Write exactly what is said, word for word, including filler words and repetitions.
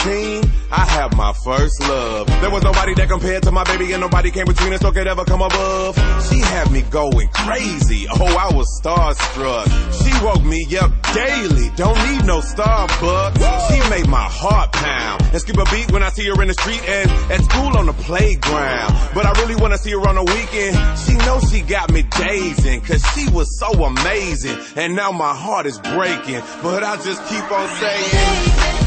eighteen, I had my first love. There was nobody that compared to my baby, and nobody came between us or could ever come above. She had me going crazy, oh, I was starstruck. She woke me up daily, don't need no Starbucks. She made my heart pound and skip a beat when I see her in the street and at school on the playground. But I really wanna see her on the weekend. She knows she got me dazing, cause she was so amazing. And now my heart is breaking, but I just keep on saying